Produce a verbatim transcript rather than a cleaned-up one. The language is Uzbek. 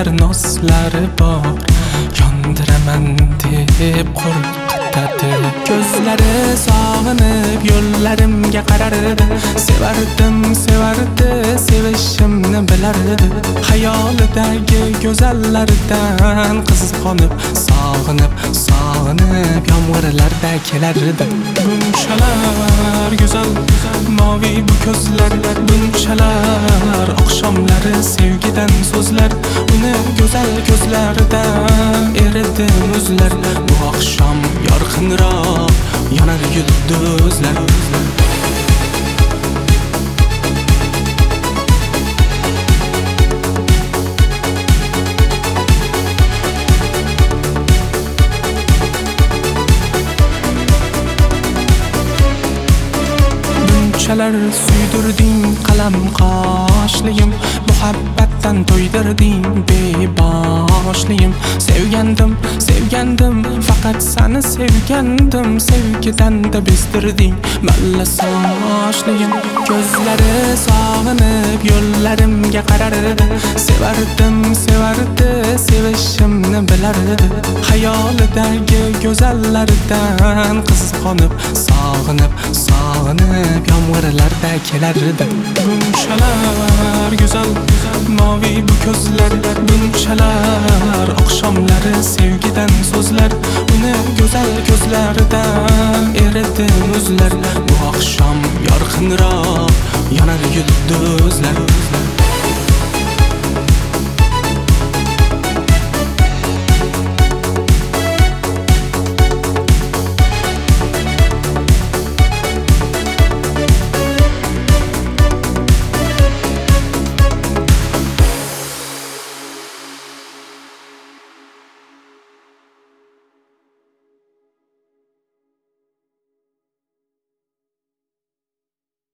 nozlari bor, yondiraman deb qo'rqitadi. Ko'zlari sog'inib yo'llarimga qarardi, sevardim, sevardi, sevishimni bilardi. Hayolidagi go'zallaridan qizg'onib, sog'inib, sog'inib yomg'irlarda kelardi. Bunchalar go'zal, moviy bu ko'zlar, bunchalar oqshomlari sevgidan so'zlar. Uni go'zal ko'zlaridan eridi muzlar. Bu oqshom yorqinroq yonar yulduzlar. Bunchalar suydirding qalam qoshligim, muhabbatdan to'ydirding beboshligim. Sevgandim, sevgandim, faqat seni sevgandim. Sevgidan da bezdirding malla sochligim. Ko'zlari sog'inib yo'llarimga qarardi, sevardim, sevardi, sevishimni bilardi. Hayolidagi go'zallaridan qizg'onib, sog'inib, sog'inib yomg'irlarda kelardi. Bunchalar go'zal, moviy bu ko'zlar, bunchalar oqshomlari sevgidan so'zlar. Uni go'zal ko'zlaridan eridi muzlar. Bu oqshom yorqinroq yonar yulduzlar.